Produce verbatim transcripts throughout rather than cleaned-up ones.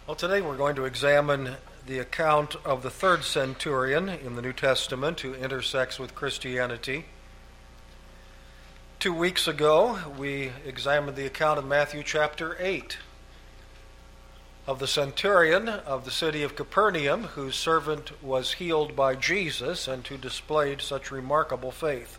Well, today we're going to examine the account of the third centurion in the New Testament who intersects with Christianity. Two weeks ago, we examined the account of Matthew chapter eight of the centurion of the city of Capernaum whose servant was healed by Jesus and who displayed such remarkable faith.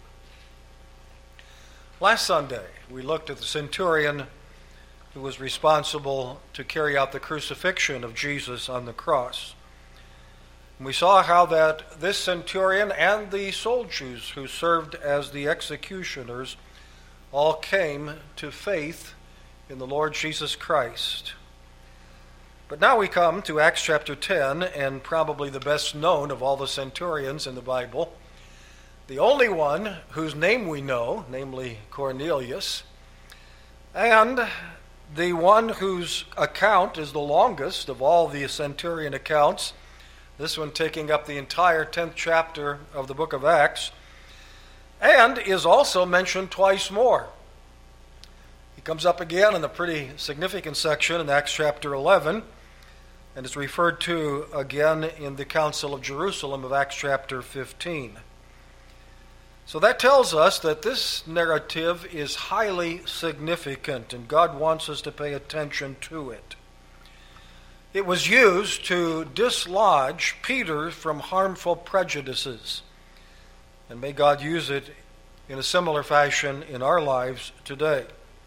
Last Sunday, we looked at the centurion who was responsible to carry out the crucifixion of Jesus on the cross. And we saw how that this centurion and the soldiers who served as the executioners all came to faith in the Lord Jesus Christ. But now we come to Acts chapter ten, and probably the best known of all the centurions in the Bible, the only one whose name we know, namely Cornelius, and the one whose account is the longest of all the centurion accounts, this one taking up the entire tenth chapter of the book of Acts, and is also mentioned twice more. He comes up again in a pretty significant section in Acts chapter eleven, and is referred to again in the Council of Jerusalem of Acts chapter fifteen. So that tells us that this narrative is highly significant, and God wants us to pay attention to it. It was used to dislodge Peter from harmful prejudices, and may God use it in a similar fashion in our lives today.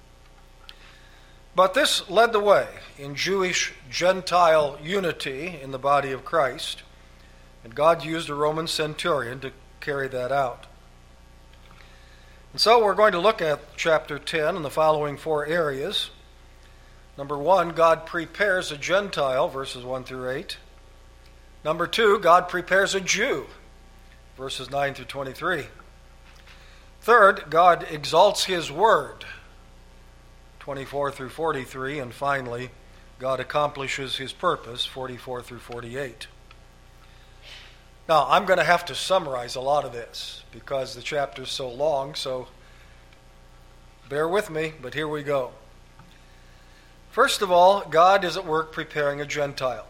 But this led the way in Jewish-Gentile unity in the body of Christ, and God used a Roman centurion to carry that out. And so we're going to look at chapter ten in the following four areas. Number one, God prepares a Gentile, verses one through eight. Number two, God prepares a Jew, verses nine through twenty-three. Third, God exalts his word, twenty-four through forty-three. And finally, God accomplishes his purpose, forty-four through forty-eight. Now, I'm going to have to summarize a lot of this because the chapter is so long, so bear with me, but here we go. First of all, God is at work preparing a Gentile.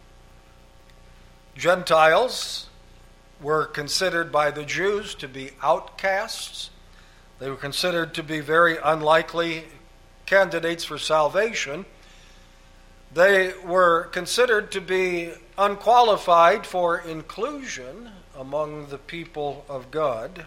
Gentiles were considered by the Jews to be outcasts. They were considered to be very unlikely candidates for salvation. They were considered to be unqualified for inclusion among the people of God.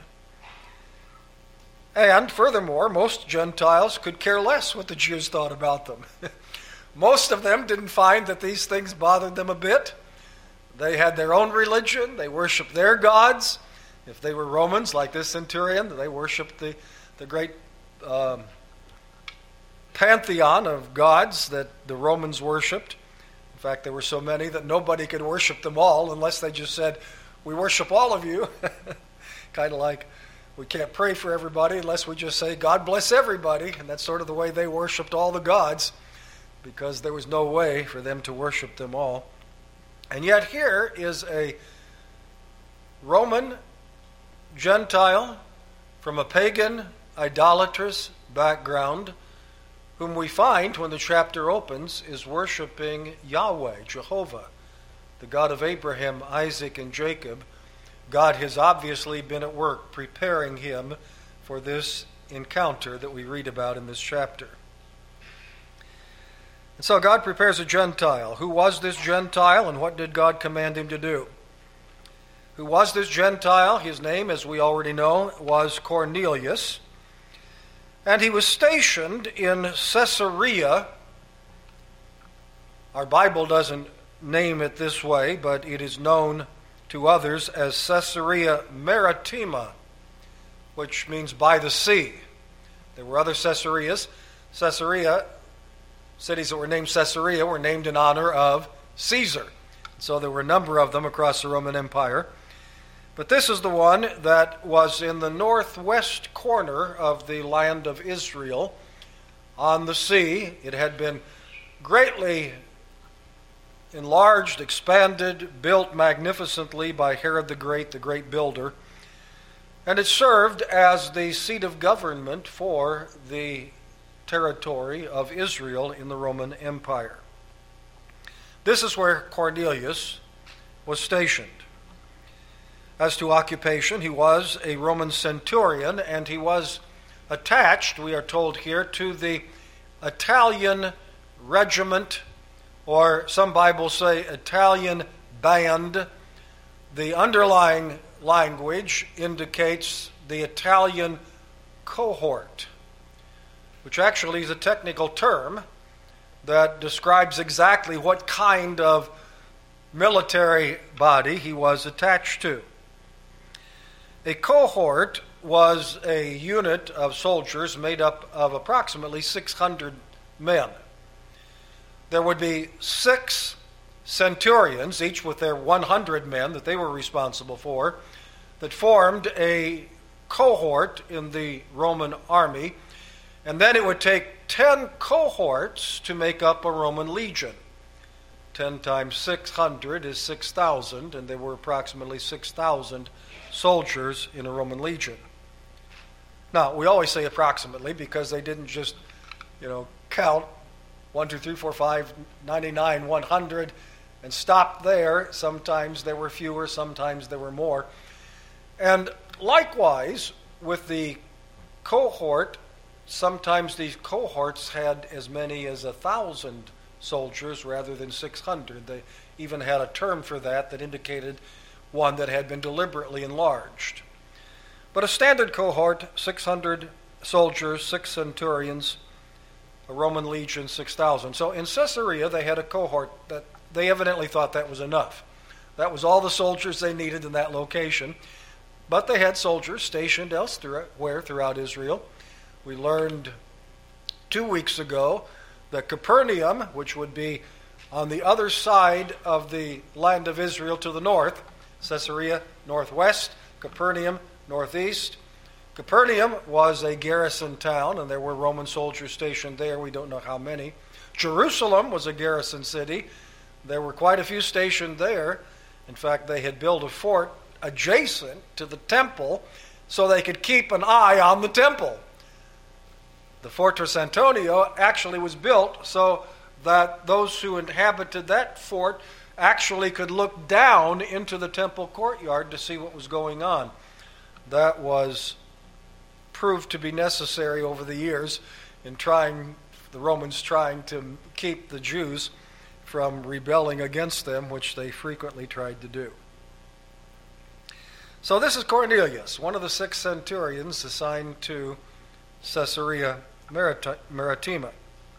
And furthermore, most Gentiles could care less what the Jews thought about them. Most of them didn't find that these things bothered them a bit. They had their own religion. They worshiped their gods. If they were Romans, like this centurion, they worshiped the, the great um, pantheon of gods that the Romans worshipped. In fact, there were so many that nobody could worship them all unless they just said, "We worship all of you." Kind of like we can't pray for everybody unless we just say, "God bless everybody." And that's sort of the way they worshipped all the gods, because there was no way for them to worship them all. And yet here is a Roman Gentile from a pagan, idolatrous background, whom we find when the chapter opens is worshiping Yahweh, Jehovah, the God of Abraham, Isaac, and Jacob. God has obviously been at work preparing him for this encounter that we read about in this chapter. And so God prepares a Gentile. Who was this Gentile, and what did God command him to do? Who was this Gentile? His name, as we already know, was Cornelius. And he was stationed in Caesarea. Our Bible doesn't name it this way, but it is known to others as Caesarea Maritima, which means by the sea. There were other Caesareas. Caesarea, cities that were named Caesarea, were named in honor of Caesar. So there were a number of them across the Roman Empire. But this is the one that was in the northwest corner of the land of Israel on the sea. It had been greatly enlarged, expanded, built magnificently by Herod the Great, the great builder. And it served as the seat of government for the territory of Israel in the Roman Empire. This is where Cornelius was stationed. As to occupation, he was a Roman centurion, and he was attached, we are told here, to the Italian regiment, or some Bibles say Italian band. The underlying language indicates the Italian cohort, which actually is a technical term that describes exactly what kind of military body he was attached to. A cohort was a unit of soldiers made up of approximately six hundred men. There would be six centurions, each with their one hundred men that they were responsible for, that formed a cohort in the Roman army, and then it would take ten cohorts to make up a Roman legion. ten times six hundred is six thousand, and there were approximately six thousand soldiers in a Roman legion. Now, we always say approximately because they didn't just, you know, count one, two, three, four, five, ninety-nine, one hundred and stop there. Sometimes there were fewer, sometimes there were more. And likewise, with the cohort, sometimes these cohorts had as many as a thousand soldiers rather than six hundred. They even had a term for that that indicated one that had been deliberately enlarged. But a standard cohort, six hundred soldiers, six centurions, a Roman legion, six thousand. So in Caesarea, they had a cohort that they evidently thought that was enough. That was all the soldiers they needed in that location. But they had soldiers stationed elsewhere throughout Israel. We learned two weeks ago that Capernaum, which would be on the other side of the land of Israel to the north, Caesarea northwest, Capernaum northeast. Capernaum was a garrison town, and there were Roman soldiers stationed there. We don't know how many. Jerusalem was a garrison city. There were quite a few stationed there. In fact, they had built a fort adjacent to the temple so they could keep an eye on the temple. The Fortress Antonio actually was built so that those who inhabited that fort actually could look down into the temple courtyard to see what was going on. That was proved to be necessary over the years in trying, the Romans trying to keep the Jews from rebelling against them, which they frequently tried to do. So this is Cornelius, one of the six centurions assigned to Caesarea Maritima.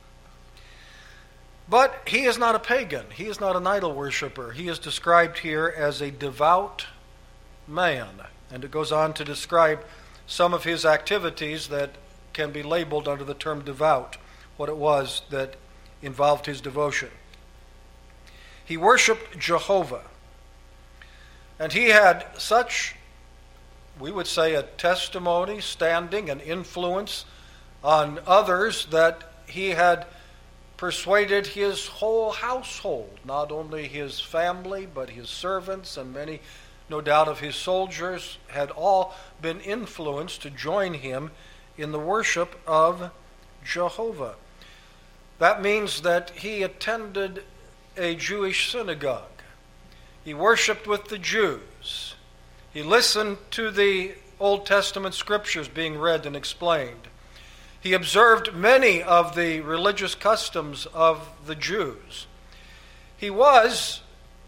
But he is not a pagan. He is not an idol worshiper. He is described here as a devout man. And it goes on to describe some of his activities that can be labeled under the term devout, what it was that involved his devotion. He worshiped Jehovah. And he had such, we would say, a testimony, standing, and influence on others that he had persuaded his whole household, not only his family, but his servants and many, no doubt, of his soldiers, had all been influenced to join him in the worship of Jehovah. That means that he attended a Jewish synagogue. He worshiped with the Jews. He listened to the Old Testament scriptures being read and explained. He observed many of the religious customs of the Jews. He was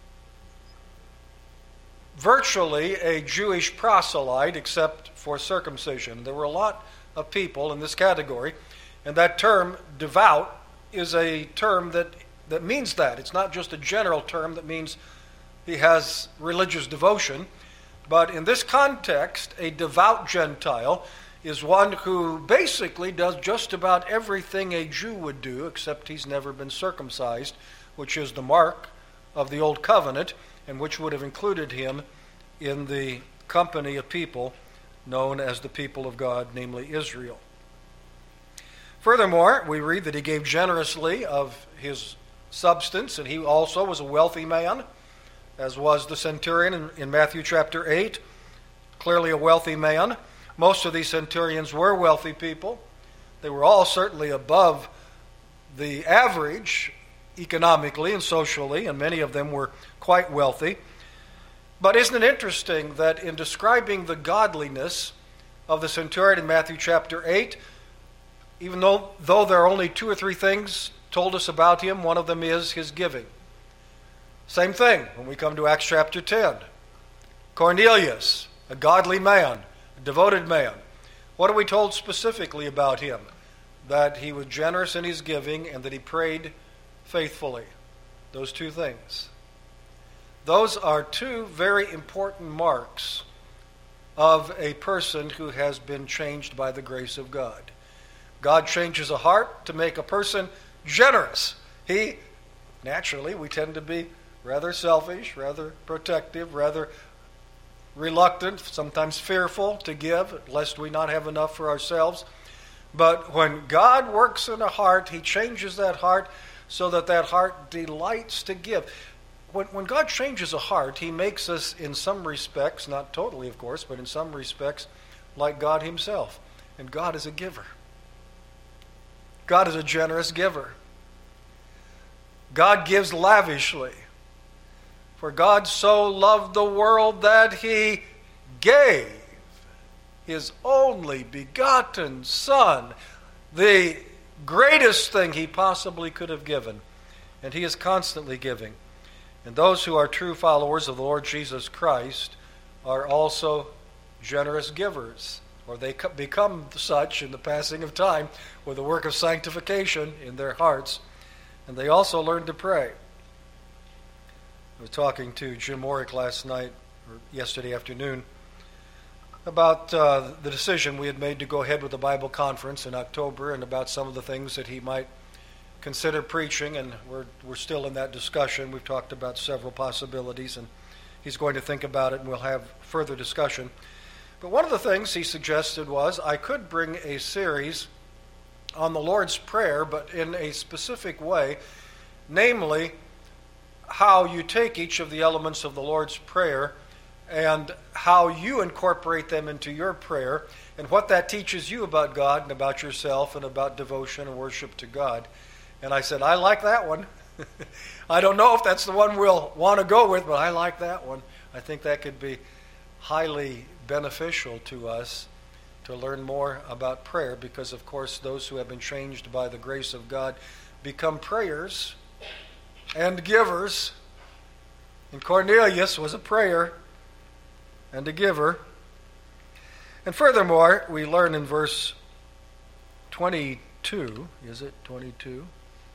virtually a Jewish proselyte except for circumcision. There were a lot of people in this category, and that term, devout, is a term that, that means that. It's not just a general term that means he has religious devotion, but in this context, a devout Gentile is one who basically does just about everything a Jew would do, except he's never been circumcised, which is the mark of the Old Covenant, and which would have included him in the company of people known as the people of God, namely Israel. Furthermore, we read that he gave generously of his substance, and he also was a wealthy man, as was the centurion in, in Matthew chapter eight, clearly a wealthy man. Most of these centurions were wealthy people. They were all certainly above the average economically and socially, and many of them were quite wealthy. But isn't it interesting that in describing the godliness of the centurion in Matthew chapter eight, even though, though there are only two or three things told us about him, one of them is his giving. Same thing when we come to Acts chapter ten. Cornelius, a godly man, a devoted man. What are we told specifically about him? That he was generous in his giving and that he prayed faithfully. Those two things. Those are two very important marks of a person who has been changed by the grace of God. God changes a heart to make a person generous. He, naturally, we tend to be rather selfish, rather protective, rather reluctant, sometimes fearful to give, lest we not have enough for ourselves. But when God works in a heart, he changes that heart so that that heart delights to give. When, when God changes a heart, he makes us, in some respects, not totally of course, but in some respects, like God himself. And God is a giver. God is a generous giver. God gives lavishly. For God so loved the world that he gave his only begotten Son, the greatest thing he possibly could have given. And he is constantly giving. And those who are true followers of the Lord Jesus Christ are also generous givers, or they become such in the passing of time with the work of sanctification in their hearts. And they also learn to pray. I was talking to Jim Morick last night, or yesterday afternoon, about uh, the decision we had made to go ahead with the Bible conference in October and about some of the things that he might consider preaching, and we're we're still in that discussion. We've talked about several possibilities, and he's going to think about it, and we'll have further discussion. But one of the things he suggested was I could bring a series on the Lord's Prayer, but in a specific way, namely how you take each of the elements of the Lord's Prayer and how you incorporate them into your prayer, and what that teaches you about God and about yourself and about devotion and worship to God. And I said, I like that one. I don't know if that's the one we'll want to go with, but I like that one. I think that could be highly beneficial to us to learn more about prayer, because, of course, those who have been changed by the grace of God become prayers and givers. And Cornelius was a prayer and a giver. And furthermore, we learn in verse twenty-two, is it twenty-two?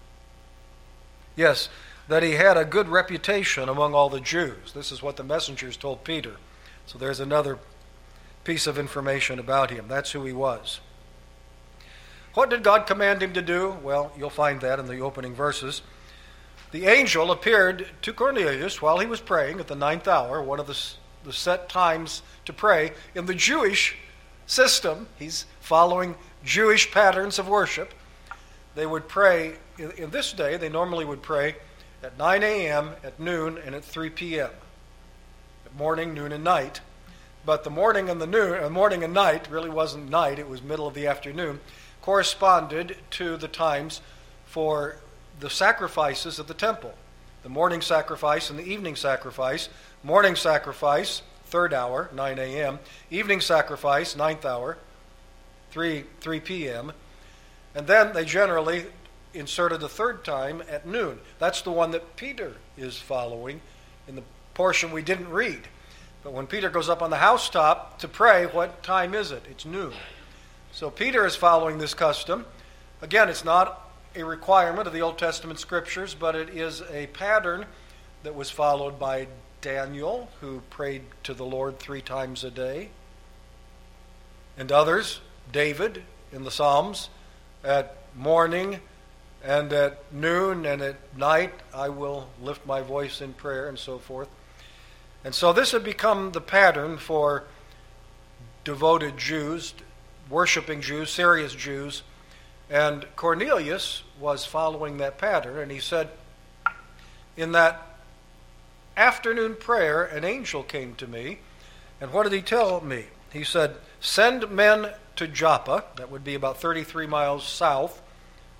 Yes, that he had a good reputation among all the Jews. This is what the messengers told Peter. So there's another piece of information about him. That's who he was. What did God command him to do? Well, you'll find that in the opening verses. The angel appeared to Cornelius while he was praying at the ninth hour, one of the, the set times to pray. In the Jewish system, he's following Jewish patterns of worship. They would pray, in, in this day, they normally would pray at nine a.m., at noon, and at three p.m. At morning, noon, and night. But the morning and the noon, uh, morning and night really wasn't night, it was middle of the afternoon, corresponded to the times for the sacrifices at the temple. The morning sacrifice and the evening sacrifice. Morning sacrifice, third hour, nine a.m. Evening sacrifice, ninth hour, three p.m. And then they generally inserted a third time at noon. That's the one that Peter is following in the portion we didn't read. But when Peter goes up on the housetop to pray, what time is it? It's noon. So Peter is following this custom. Again, it's not a requirement of the Old Testament scriptures, but it is a pattern that was followed by Daniel, who prayed to the Lord three times a day, and others, David in the Psalms, at morning and at noon and at night I will lift my voice in prayer, and so forth. And so this had become the pattern for devoted Jews, worshiping Jews, serious Jews. And Cornelius was following that pattern, and he said, in that afternoon prayer, an angel came to me, and what did he tell me? He said, send men to Joppa, that would be about thirty-three miles south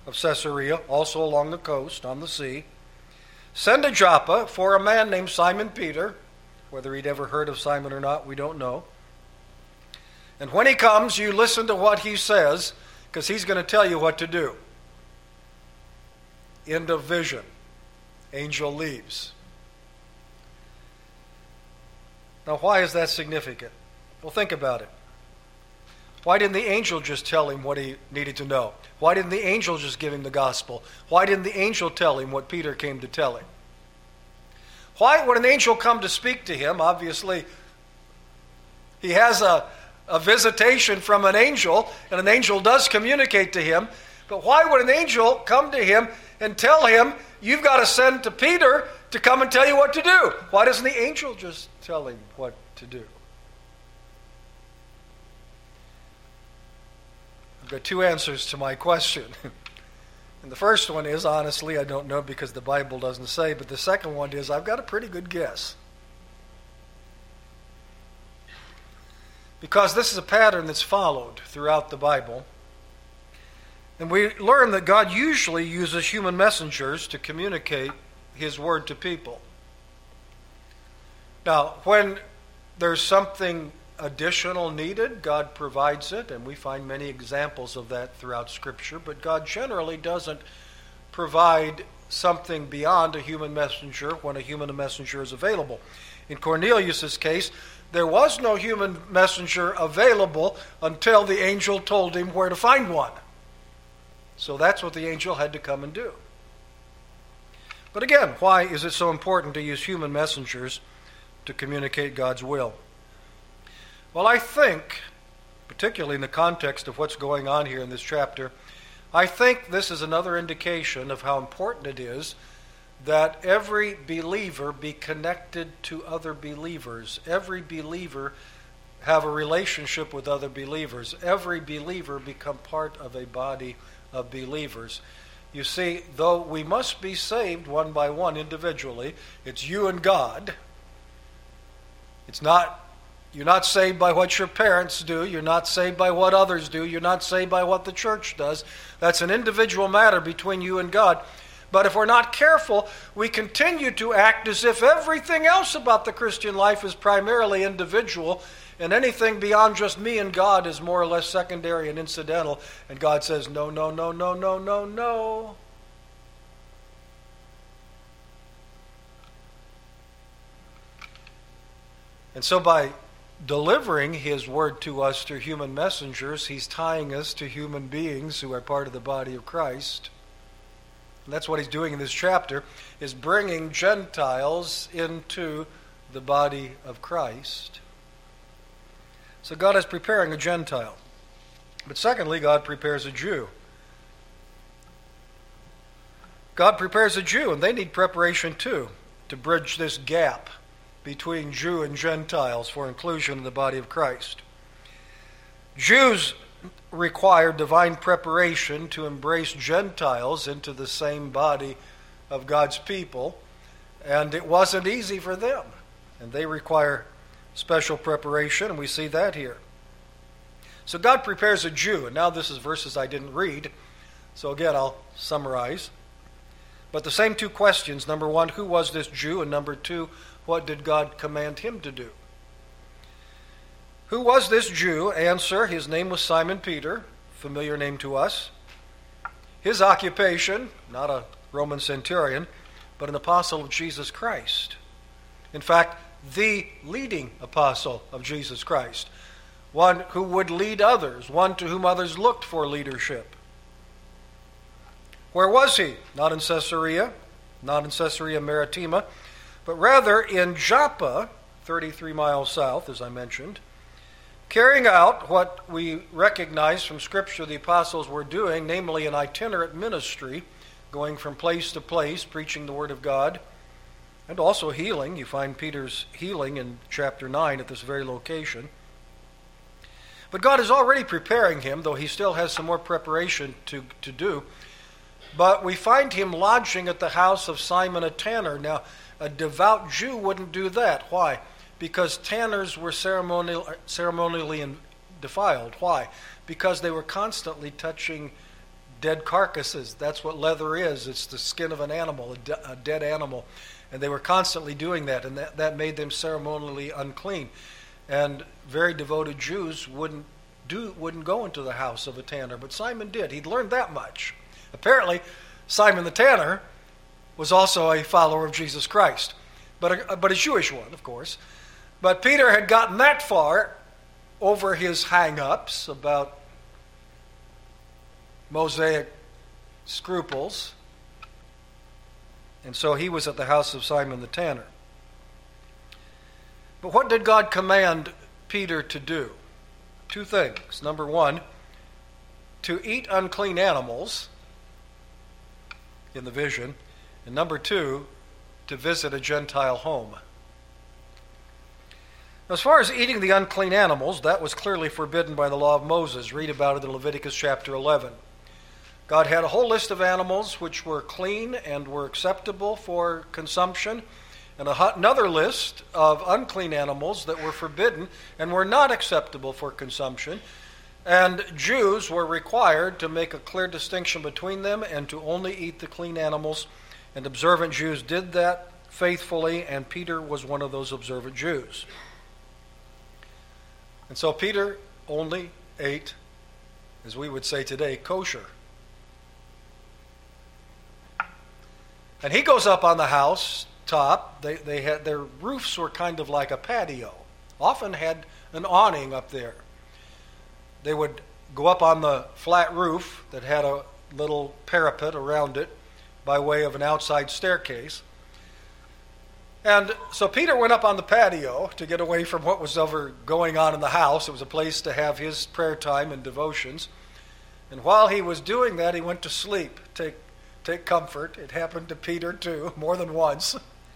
of Caesarea, also along the coast on the sea. Send to Joppa for a man named Simon Peter. Whether he'd ever heard of Simon or not, we don't know. And when he comes, you listen to what he says, because he's going to tell you what to do. End of vision. Angel leaves. Now, why is that significant? Well, think about it. Why didn't the angel just tell him what he needed to know? Why didn't the angel just give him the gospel? Why didn't the angel tell him what Peter came to tell him? Why would an angel come to speak to him? Obviously, he has a, a visitation from an angel, and an angel does communicate to him. But why would an angel come to him and tell him, you've got to send to Peter to come and tell you what to do? Why doesn't the angel just tell him what to do? I've got two answers to my question. And the first one is, honestly, I don't know because the Bible doesn't say, but the second one is, I've got a pretty good guess. Because this is a pattern that's followed throughout the Bible. And we learn that God usually uses human messengers to communicate His word to people. Now, when there's something additional needed, God provides it, and we find many examples of that throughout Scripture, but God generally doesn't provide something beyond a human messenger when a human messenger is available. In Cornelius' case, there was no human messenger available until the angel told him where to find one. So that's what the angel had to come and do. But again, why is it so important to use human messengers to communicate God's will? Well, I think, particularly in the context of what's going on here in this chapter, I think this is another indication of how important it is that every believer be connected to other believers. Every believer have a relationship with other believers. Every believer become part of a body of believers. You see, though we must be saved one by one individually, it's you and God. It's not You're not saved by what your parents do. You're not saved by what others do. You're not saved by what the church does. That's an individual matter between you and God. But if we're not careful, we continue to act as if everything else about the Christian life is primarily individual, and anything beyond just me and God is more or less secondary and incidental. And God says, no, no, no, no, no, no, no. And so by delivering His word to us through human messengers, He's tying us to human beings who are part of the body of Christ. And that's what He's doing in this chapter, is bringing Gentiles into the body of Christ. So God is preparing a Gentile. But secondly, God prepares a Jew. God prepares a Jew, and they need preparation too, to bridge this gap between Jew and Gentiles for inclusion in the body of Christ. Jews require divine preparation to embrace Gentiles into the same body of God's people, and it wasn't easy for them, and they require special preparation, and we see that here. So God prepares a Jew, and now this is verses I didn't read, so again I'll summarize. But the same two questions, number one, who was this Jew, and number two, what did God command him to do? Who was this Jew? Answer, his name was Simon Peter, familiar name to us. His occupation, not a Roman centurion, but an apostle of Jesus Christ. In fact, the leading apostle of Jesus Christ. One who would lead others, one to whom others looked for leadership. Where was he? Not in Caesarea, not in Caesarea Maritima, but rather in Joppa, thirty-three miles south, as I mentioned, carrying out what we recognize from Scripture the apostles were doing, namely an itinerant ministry, going from place to place, preaching the Word of God, and also healing. You find Peter's healing in chapter nine at this very location. But God is already preparing him, though he still has some more preparation to, to do. But we find him lodging at the house of Simon a tanner. Now, a devout Jew wouldn't do that. Why? Because tanners were ceremonial, ceremonially defiled. Why? Because they were constantly touching dead carcasses. That's what leather is. It's the skin of an animal, a, de- a dead animal. And they were constantly doing that, and that, that made them ceremonially unclean. And very devoted Jews wouldn't do wouldn't go into the house of a tanner, but Simon did. He'd learned that much. Apparently, Simon the tanner was also a follower of Jesus Christ, but a, but a Jewish one, of course. But Peter had gotten that far over his hang-ups about Mosaic scruples, and so he was at the house of Simon the tanner. But what did God command Peter to do? Two things. Number one, to eat unclean animals in the vision. And number two, to visit a Gentile home. As far as eating the unclean animals, that was clearly forbidden by the law of Moses. Read about it in Leviticus chapter eleven. God had a whole list of animals which were clean and were acceptable for consumption, and a, another list of unclean animals that were forbidden and were not acceptable for consumption. And Jews were required to make a clear distinction between them and to only eat the clean animals. And observant Jews did that faithfully, and Peter was one of those observant Jews. And so Peter only ate, as we would say today, kosher. And he goes up on the house top. They, they had their roofs were kind of like a patio. Often had an awning up there. They would go up on the flat roof that had a little parapet around it by way of an outside staircase. And so Peter went up on the patio to get away from what was ever going on in the house. It was a place to have his prayer time and devotions. And while he was doing that, he went to sleep. Take, take comfort. It happened to Peter too, more than once.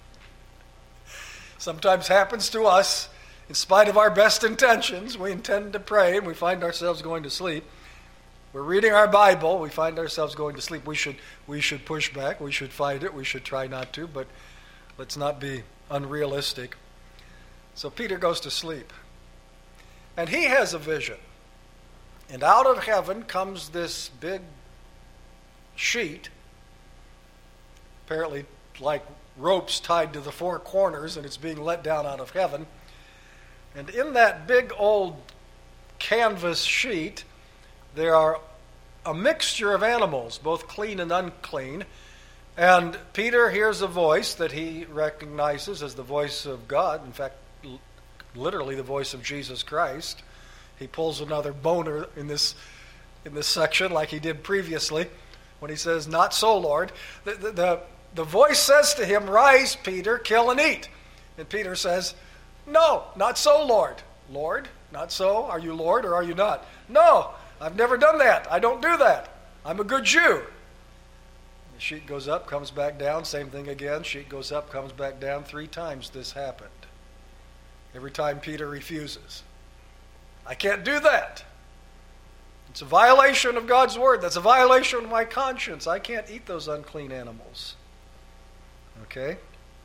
Sometimes happens to us. In spite of our best intentions, we intend to pray and we find ourselves going to sleep. We're reading our Bible, we find ourselves going to sleep. We should we should push back, we should fight it, we should try not to, but let's not be unrealistic. So Peter goes to sleep. And he has a vision. And out of heaven comes this big sheet, apparently like ropes tied to the four corners, and it's being let down out of heaven. And in that big old canvas sheet, there are a mixture of animals, both clean and unclean. And Peter hears a voice that he recognizes as the voice of God. In fact, l- literally the voice of Jesus Christ. He pulls another boner in this in this section like he did previously when he says, "Not so, Lord." The, the, the, the voice says to him, "Rise, Peter, kill and eat." And Peter says, "No, not so, Lord." "Lord, not so? Are you Lord or are you not?" "No, I've never done that. I don't do that. I'm a good Jew." The sheet goes up, comes back down, same thing again. Sheet goes up, comes back down. Three times this happened. Every time Peter refuses. "I can't do that. It's a violation of God's word. That's a violation of my conscience. I can't eat those unclean animals." Okay?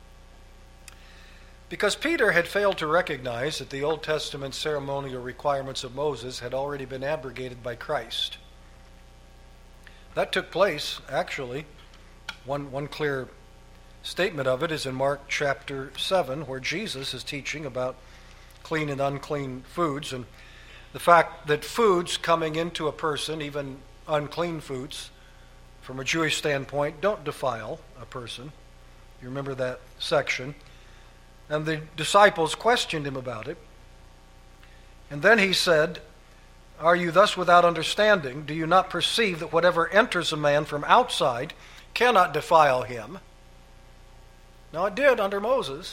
Because Peter had failed to recognize that the Old Testament ceremonial requirements of Moses had already been abrogated by Christ. That took place, actually. One, one clear statement of it is in Mark chapter seven, where Jesus is teaching about clean and unclean foods, and the fact that foods coming into a person, even unclean foods, from a Jewish standpoint, don't defile a person. You remember that section. And the disciples questioned him about it. And then he said, "Are you thus without understanding? Do you not perceive that whatever enters a man from outside cannot defile him?" Now it did under Moses.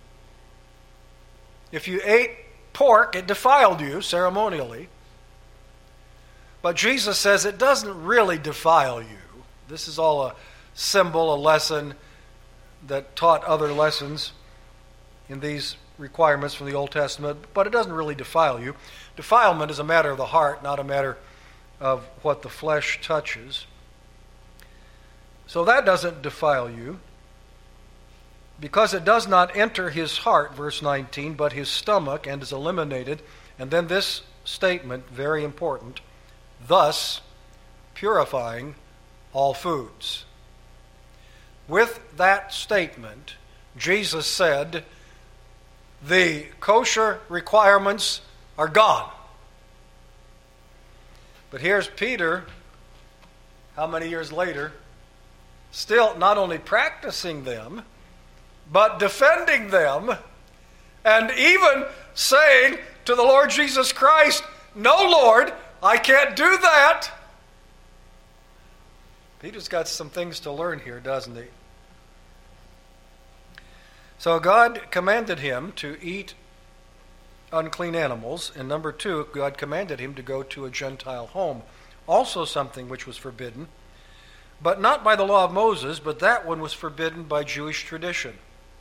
If you ate pork, it defiled you ceremonially. But Jesus says it doesn't really defile you. This is all a symbol, a lesson that taught other lessons in these requirements from the Old Testament, but it doesn't really defile you. Defilement is a matter of the heart, not a matter of what the flesh touches. So that doesn't defile you, because it does not enter his heart, verse nineteen, but his stomach, and is eliminated. And then this statement, very important, "Thus purifying all foods. With that statement, Jesus said, the kosher requirements are gone. But here's Peter, how many years later, still not only practicing them, but defending them, and even saying to the Lord Jesus Christ, "No, Lord, I can't do that." Peter's got some things to learn here, doesn't he? So God commanded him to eat unclean animals, and number two, God commanded him to go to a Gentile home, also something which was forbidden, but not by the law of Moses, but that one was forbidden by Jewish tradition.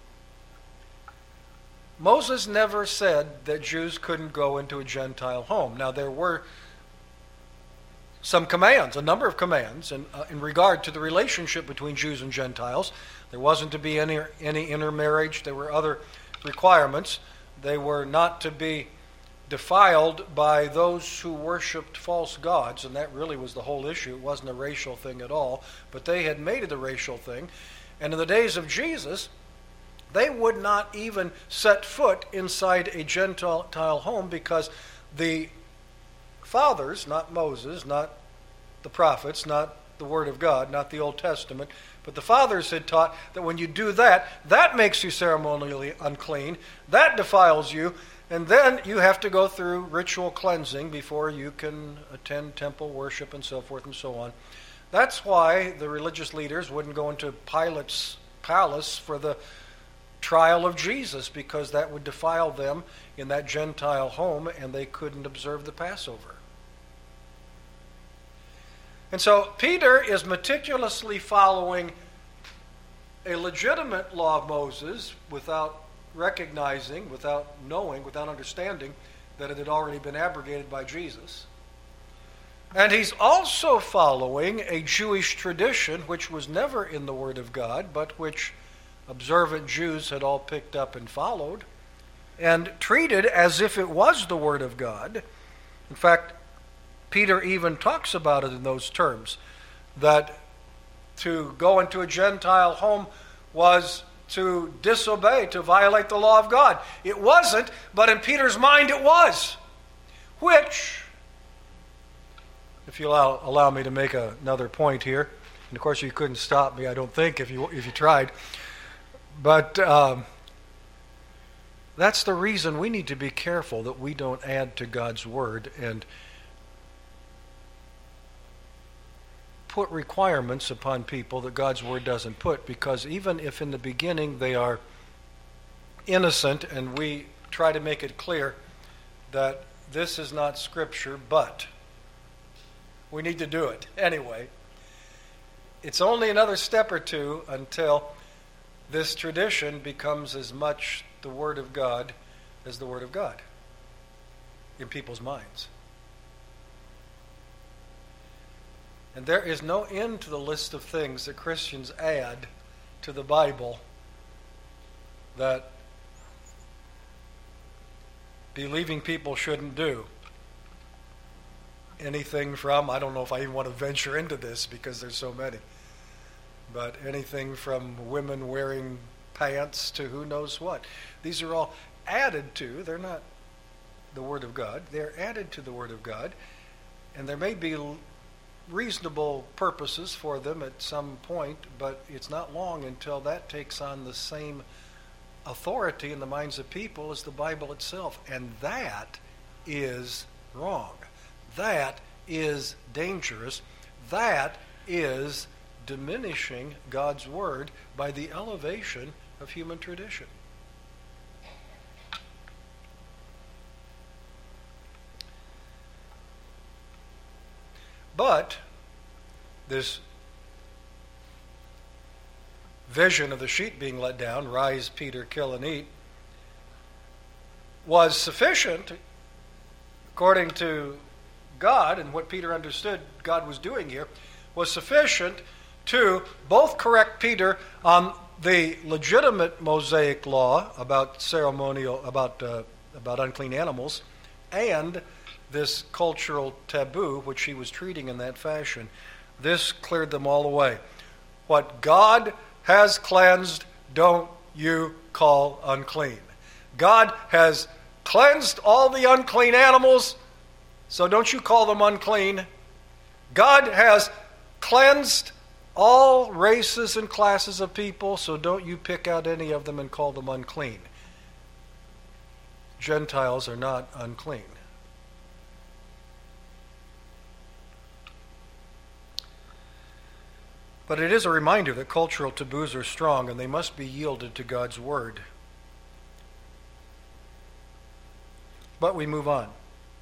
Moses never said that Jews couldn't go into a Gentile home. Now, there were some commands, a number of commands, in, uh, in regard to the relationship between Jews and Gentiles. There wasn't to be any, any intermarriage. There were other requirements. They were not to be defiled by those who worshipped false gods, and that really was the whole issue. It wasn't a racial thing at all, but they had made it a racial thing. And in the days of Jesus, they would not even set foot inside a Gentile home because the fathers, not Moses, not the prophets, not the Word of God, not the Old Testament, but the fathers had taught that when you do that, that makes you ceremonially unclean, that defiles you, and then you have to go through ritual cleansing before you can attend temple worship and so forth and so on. That's why the religious leaders wouldn't go into Pilate's palace for the trial of Jesus, because that would defile them in that Gentile home, and they couldn't observe the Passover. And so Peter is meticulously following a legitimate law of Moses without recognizing, without knowing, without understanding that it had already been abrogated by Jesus. And he's also following a Jewish tradition which was never in the Word of God, but which observant Jews had all picked up and followed, and treated as if it was the Word of God. In fact, Peter even talks about it in those terms, that to go into a Gentile home was to disobey, to violate the law of God. It wasn't, but in Peter's mind it was. Which, if you allow, allow me to make a, another point here, and of course you couldn't stop me, I don't think, if you if you tried, but um, that's the reason we need to be careful that we don't add to God's Word and put requirements upon people that God's Word doesn't put, because even if in the beginning they are innocent and we try to make it clear that this is not Scripture, but we need to do it anyway, it's only another step or two until this tradition becomes as much the Word of God as the Word of God in people's minds. And there is no end to the list of things that Christians add to the Bible that believing people shouldn't do. Anything from, I don't know if I even want to venture into this because there's so many, but anything from women wearing pants to who knows what. These are all added to. They're not the Word of God. They're added to the Word of God, and there may be reasonable purposes for them at some point, but it's not long until that takes on the same authority in the minds of people as the Bible itself, and that is wrong. That is dangerous. That is diminishing God's Word by the elevation of human tradition. But this vision of the sheep being let down, rise, Peter, kill and eat, was sufficient, according to God, and what Peter understood God was doing here, was sufficient to both correct Peter on the legitimate Mosaic law about ceremonial, about uh, about unclean animals, and this cultural taboo, which he was treating in that fashion. This cleared them all away. What God has cleansed, don't you call unclean. God has cleansed all the unclean animals, so don't you call them unclean. God has cleansed all races and classes of people, so don't you pick out any of them and call them unclean. Gentiles are not unclean. But it is a reminder that cultural taboos are strong and they must be yielded to God's word. But we move on.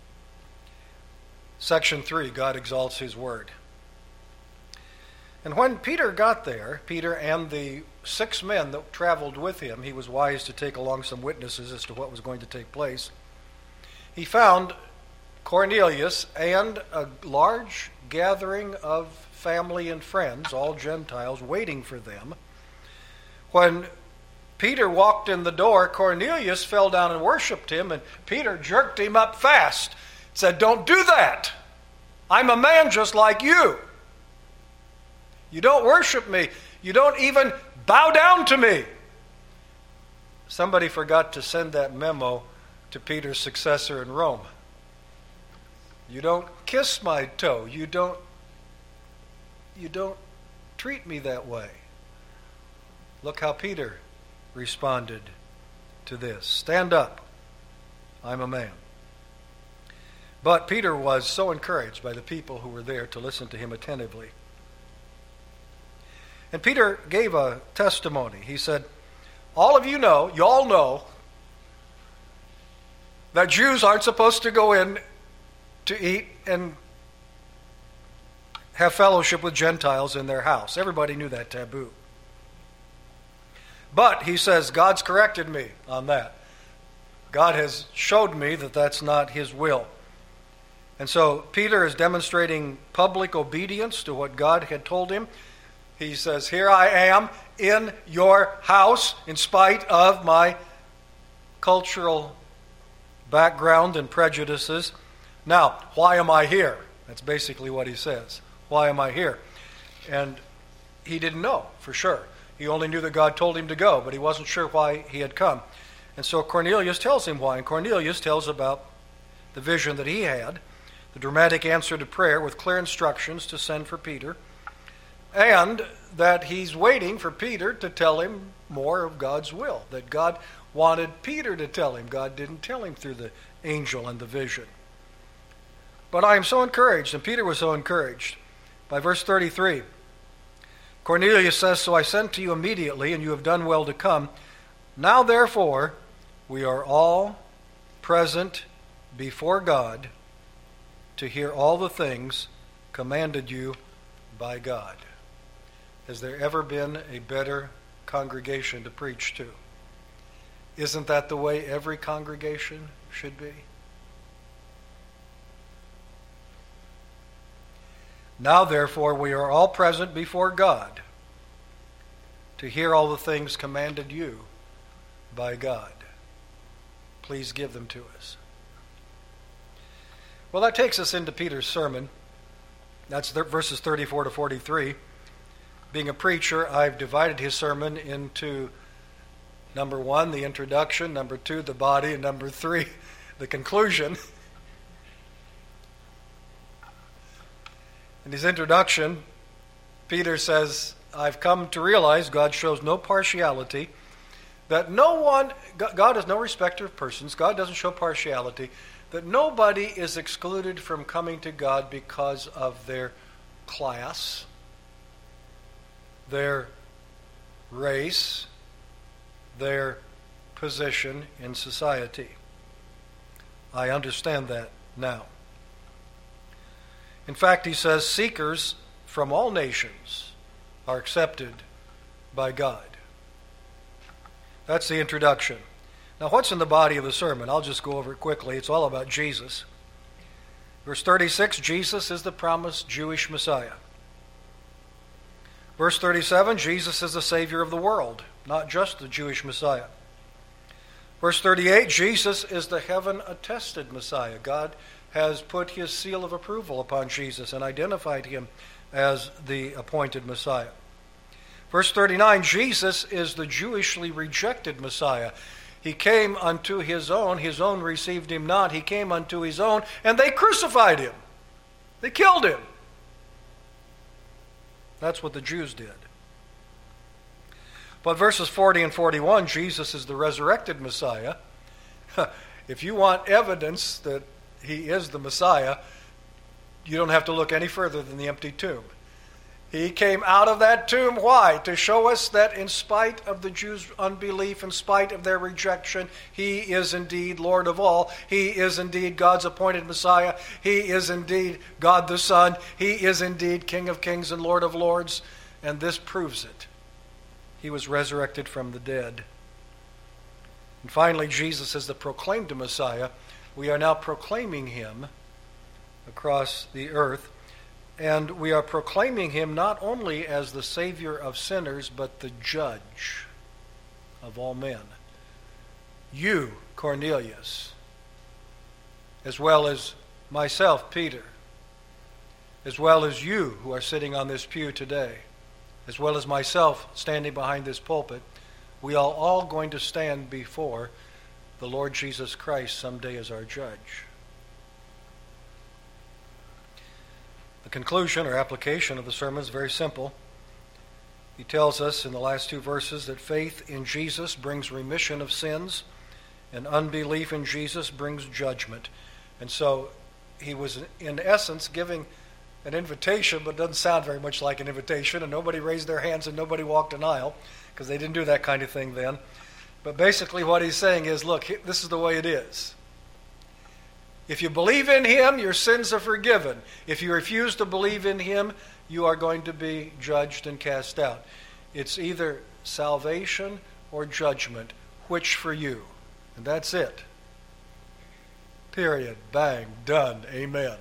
Section three, God exalts his word. And when Peter got there, Peter and the six men that traveled with him, he was wise to take along some witnesses as to what was going to take place. He found Cornelius and a large gathering of family and friends, all Gentiles, waiting for them. When Peter walked in the door, Cornelius fell down and worshipped him, and Peter jerked him up fast. Said, "Don't do that. I'm a man just like you. You don't worship me. You don't even bow down to me." Somebody forgot to send that memo to Peter's successor in Rome. You don't kiss my toe. You don't You don't treat me that way. Look how Peter responded to this. Stand up. I'm a man. But Peter was so encouraged by the people who were there to listen to him attentively. And Peter gave a testimony. He said, all of you know, you all know, that Jews aren't supposed to go in to eat and have fellowship with Gentiles in their house. Everybody knew that taboo. But, he says, God's corrected me on that. God has showed me that that's not his will. And so Peter is demonstrating public obedience to what God had told him. He says, here I am in your house in spite of my cultural background and prejudices. Now, why am I here? That's basically what he says. Why am I here? And he didn't know for sure. He only knew that God told him to go, but he wasn't sure why he had come. And so Cornelius tells him why. And Cornelius tells about the vision that he had, the dramatic answer to prayer with clear instructions to send for Peter, and that he's waiting for Peter to tell him more of God's will, that God wanted Peter to tell him. God didn't tell him through the angel and the vision. But I am so encouraged, and Peter was so encouraged, by verse thirty-three. Cornelius says, so I sent to you immediately, and you have done well to come. Now therefore, we are all present before God to hear all the things commanded you by God. Has there ever been a better congregation to preach to? Isn't that the way every congregation should be? Now, therefore, we are all present before God to hear all the things commanded you by God. Please give them to us. Well, that takes us into Peter's sermon. That's verses thirty-four to forty-three. Being a preacher, I've divided his sermon into number one, the introduction, number two, the body, and number three, the conclusion. In his introduction, Peter says, I've come to realize God shows no partiality, that no one, God is no respecter of persons, God doesn't show partiality, that nobody is excluded from coming to God because of their class, their race, their position in society. I understand that now. In fact, he says, seekers from all nations are accepted by God. That's the introduction. Now, what's in the body of the sermon? I'll just go over it quickly. It's all about Jesus. Verse thirty-six, Jesus is the promised Jewish Messiah. Verse thirty-seven, Jesus is the Savior of the world, not just the Jewish Messiah. Verse thirty-eight, Jesus is the heaven-attested Messiah. God has put his seal of approval upon Jesus and identified him as the appointed Messiah. Verse thirty-nine, Jesus is the Jewishly rejected Messiah. He came unto his own, his own received him not. He came unto his own, and they crucified him. They killed him. That's what the Jews did. But verses forty and forty-one, Jesus is the resurrected Messiah. If you want evidence that he is the Messiah, you don't have to look any further than the empty tomb. He came out of that tomb. Why? To show us that in spite of the Jews' unbelief, in spite of their rejection, he is indeed Lord of all. He is indeed God's appointed Messiah. He is indeed God the Son. He is indeed King of kings and Lord of lords. And this proves it. He was resurrected from the dead. And finally, Jesus is the proclaimed Messiah. We are now proclaiming him across the earth. And we are proclaiming him not only as the Savior of sinners, but the Judge of all men. You, Cornelius, as well as myself, Peter, as well as you who are sitting on this pew today, as well as myself standing behind this pulpit, we are all going to stand before the Lord Jesus Christ someday as our Judge. The conclusion or application of the sermon is very simple. He tells us in the last two verses that faith in Jesus brings remission of sins, and unbelief in Jesus brings judgment. And so he was, in essence, giving an invitation, but it doesn't sound very much like an invitation, and nobody raised their hands and nobody walked an aisle, because they didn't do that kind of thing then. But basically what he's saying is, look, this is the way it is. If you believe in him, your sins are forgiven. If you refuse to believe in him, you are going to be judged and cast out. It's either salvation or judgment. Which for you? And that's it. Period. Bang. Done. Amen.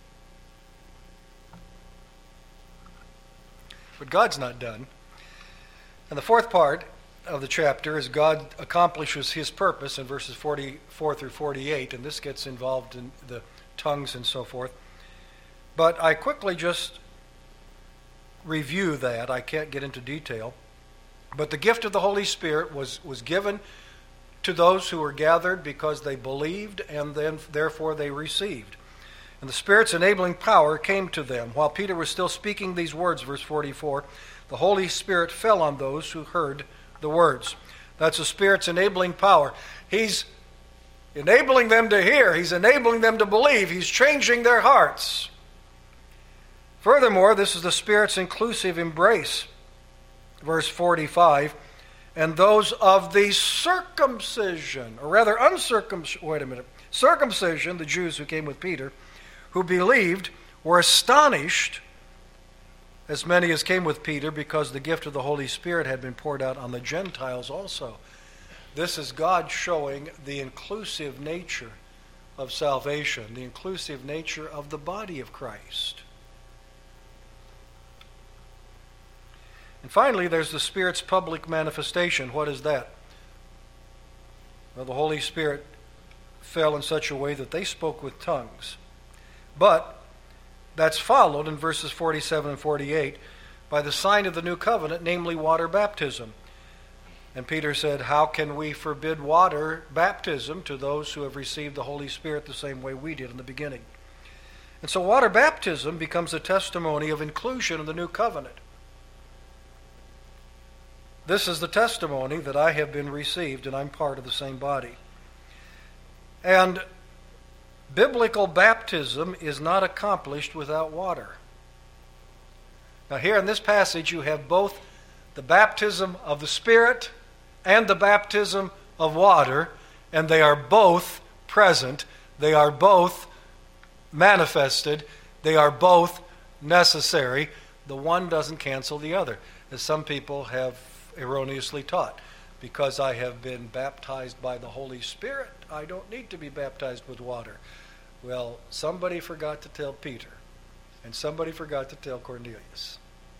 But God's not done. And the fourth part of the chapter is God accomplishes his purpose in verses forty-four through forty-eight, and this gets involved in the tongues and so forth. But I quickly just review that. I can't get into detail. But the gift of the Holy Spirit was, was given to those who were gathered because they believed, and then therefore they received. And the Spirit's enabling power came to them. While Peter was still speaking these words, verse forty-four, the Holy Spirit fell on those who heard the words. That's the Spirit's enabling power. He's enabling them to hear. He's enabling them to believe. He's changing their hearts. Furthermore, this is the Spirit's inclusive embrace. Verse forty-five, and those of the circumcision, or rather uncircumcision, wait a minute, circumcision, the Jews who came with Peter, who believed, were astonished, as many as came with Peter, because the gift of the Holy Spirit had been poured out on the Gentiles also. This is God showing the inclusive nature of salvation, the inclusive nature of the body of Christ. And finally, there's the Spirit's public manifestation. What is that? Well, the Holy Spirit fell in such a way that they spoke with tongues. But that's followed in verses forty-seven and forty-eight by the sign of the new covenant, namely water baptism. And Peter said, how can we forbid water baptism to those who have received the Holy Spirit the same way we did in the beginning? And so water baptism becomes a testimony of inclusion in the new covenant. This is the testimony that I have been received and I'm part of the same body. And biblical baptism is not accomplished without water. Now here in this passage you have both the baptism of the Spirit and the baptism of water, and they are both present, they are both manifested, they are both necessary. The one doesn't cancel the other, as some people have erroneously taught. Because I have been baptized by the Holy Spirit, I don't need to be baptized with water. Well, somebody forgot to tell Peter, and somebody forgot to tell Cornelius.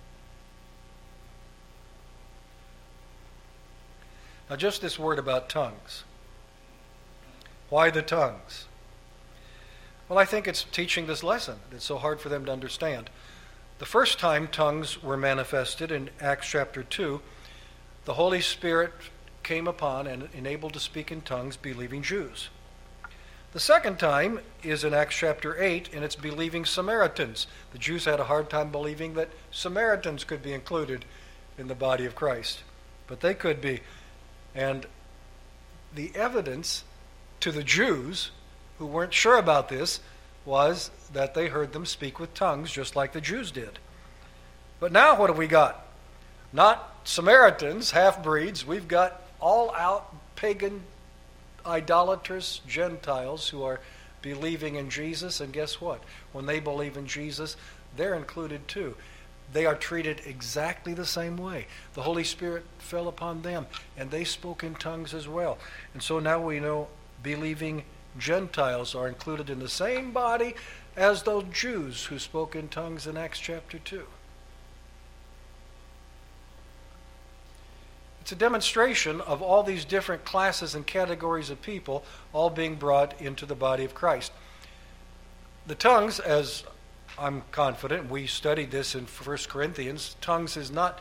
Now, just this word about tongues. Why the tongues? Well, I think it's teaching this lesson. It's so hard for them to understand. The first time tongues were manifested in Acts chapter two, the Holy Spirit came upon and enabled to speak in tongues believing Jews. The second time is in Acts chapter eight, and it's believing Samaritans. The Jews had a hard time believing that Samaritans could be included in the body of Christ, but they could be. And the evidence to the Jews who weren't sure about this was that they heard them speak with tongues just like the Jews did. But now what have we got? Not Samaritans, half-breeds. We've got all-out pagan, idolatrous Gentiles who are believing in Jesus. And guess what? When they believe in Jesus, they're included too. They are treated exactly the same way. The Holy Spirit fell upon them, and they spoke in tongues as well. And so now we know believing Gentiles are included in the same body as those Jews who spoke in tongues in Acts chapter two. It's a demonstration of all these different classes and categories of people all being brought into the body of Christ. The tongues, as I'm confident, we studied this in First Corinthians, tongues is not,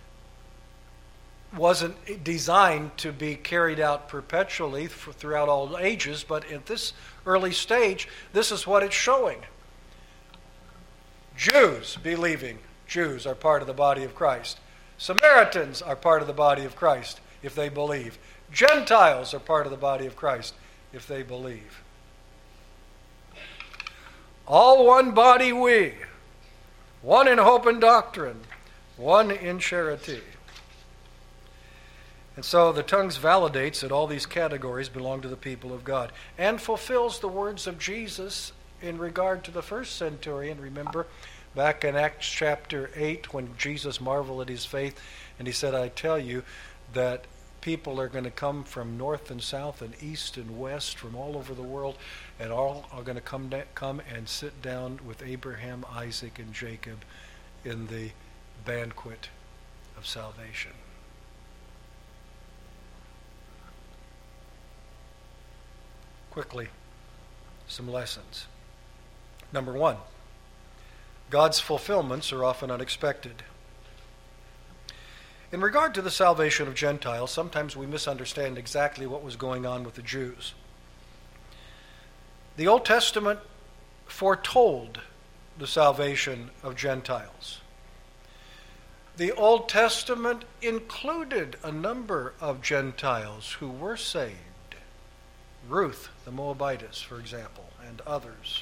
wasn't designed to be carried out perpetually throughout all ages, but at this early stage, this is what it's showing. Jews believing Jews are part of the body of Christ. Samaritans are part of the body of Christ if they believe. Gentiles are part of the body of Christ if they believe. All one body we, one in hope and doctrine, one in charity. And so the tongues validates that all these categories belong to the people of God and fulfills the words of Jesus in regard to the first centurion. Remember back in Acts chapter eight when Jesus marveled at his faith and he said, I tell you that people are going to come from north and south and east and west from all over the world, and all are going to come da- come and sit down with Abraham, Isaac, and Jacob in the banquet of salvation. Quickly, some lessons. Number one, God's fulfillments are often unexpected. In regard to the salvation of Gentiles, sometimes we misunderstand exactly what was going on with the Jews. The Old Testament foretold the salvation of Gentiles. The Old Testament included a number of Gentiles who were saved. Ruth, the Moabitess, for example, and others.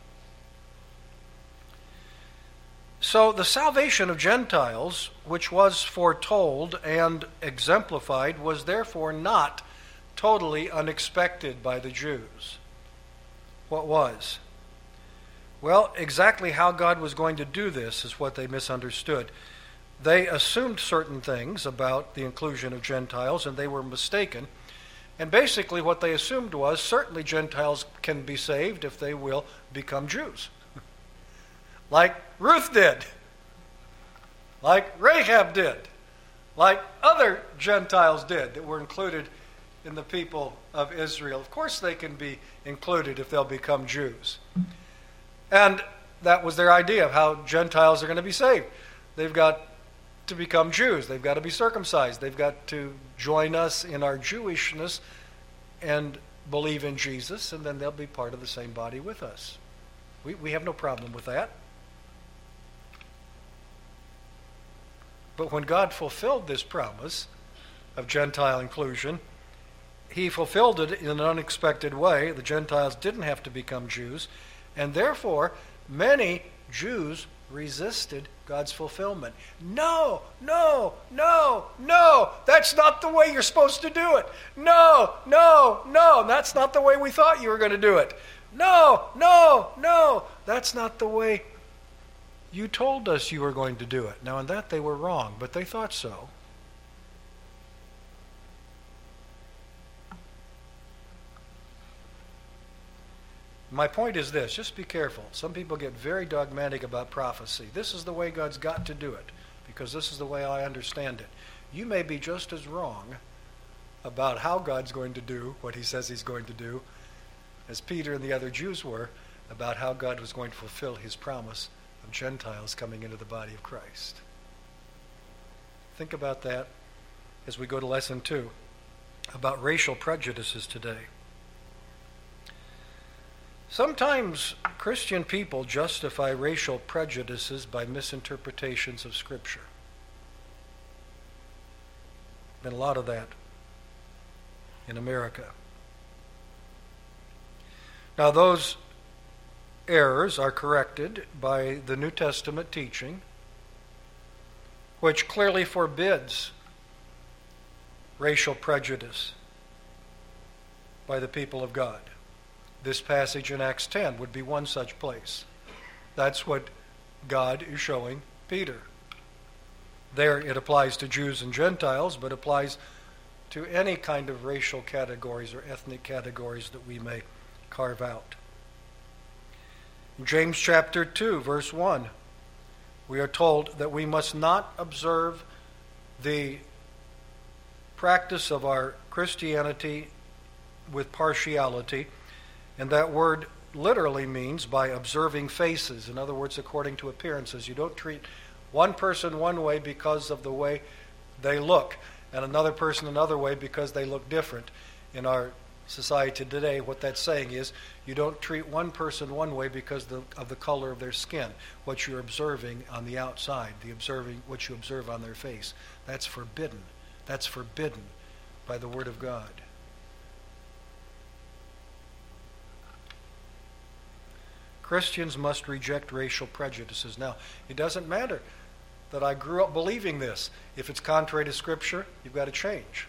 So the salvation of Gentiles, which was foretold and exemplified, was therefore not totally unexpected by the Jews. What was? Well, exactly how God was going to do this is what they misunderstood. They assumed certain things about the inclusion of Gentiles, and they were mistaken. And basically what they assumed was, certainly Gentiles can be saved if they will become Jews. Like Ruth did. Like Rahab did. Like other Gentiles did that were included in the people of Israel. Of course they can be included if they'll become Jews. And that was their idea of how Gentiles are going to be saved. They've got to become Jews. They've got to be circumcised. They've got to join us in our Jewishness and believe in Jesus, and then they'll be part of the same body with us. We, we have no problem with that. But when God fulfilled this promise of Gentile inclusion, he fulfilled it in an unexpected way. The Gentiles didn't have to become Jews, and therefore many Jews resisted God's fulfillment. No, no, no, no, that's not the way you're supposed to do it. No, no, no, that's not the way we thought you were going to do it. No, no, no, that's not the way you told us you were going to do it. Now, in that they were wrong, but they thought so. My point is this, just be careful. Some people get very dogmatic about prophecy. This is the way God's got to do it, because this is the way I understand it. You may be just as wrong about how God's going to do what he says he's going to do as Peter and the other Jews were, about how God was going to fulfill his promise of Gentiles coming into the body of Christ. Think about that as we go to lesson two about racial prejudices today. Sometimes Christian people justify racial prejudices by misinterpretations of Scripture. Been a lot of that in America. Now, those errors are corrected by the New Testament teaching, which clearly forbids racial prejudice by the people of God. This passage in Acts ten would be one such place. That's what God is showing Peter. There it applies to Jews and Gentiles, but applies to any kind of racial categories or ethnic categories that we may carve out. In James chapter two, verse one, we are told that we must not observe the practice of our Christianity with partiality, and that word literally means by observing faces. In other words, according to appearances. You don't treat one person one way because of the way they look, and another person another way because they look different. In our society today, what that's saying is you don't treat one person one way because the, of the color of their skin, what you're observing on the outside, the observing what you observe on their face. That's forbidden. That's forbidden by the Word of God. Christians must reject racial prejudices. Now, it doesn't matter that I grew up believing this. If it's contrary to Scripture, you've got to change.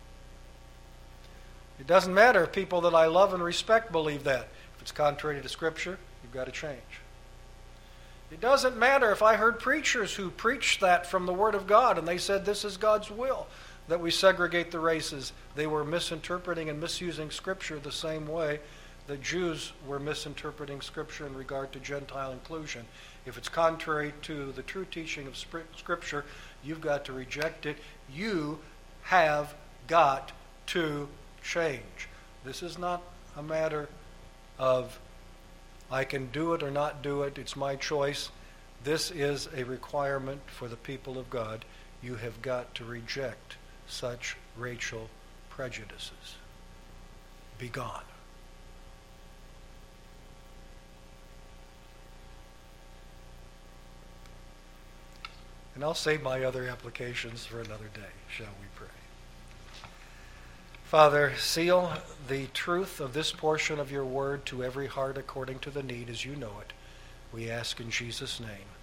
It doesn't matter if people that I love and respect believe that. If it's contrary to Scripture, you've got to change. It doesn't matter if I heard preachers who preached that from the Word of God and they said this is God's will, that we segregate the races. They were misinterpreting and misusing Scripture the same way the Jews were misinterpreting Scripture in regard to Gentile inclusion. If it's contrary to the true teaching of Scripture, you've got to reject it. You have got to change. This is not a matter of I can do it or not do it. It's my choice. This is a requirement for the people of God. You have got to reject such racial prejudices. Be gone. And I'll save my other applications for another day. Shall we pray? Father, seal the truth of this portion of your word to every heart according to the need as you know it. We ask in Jesus' name.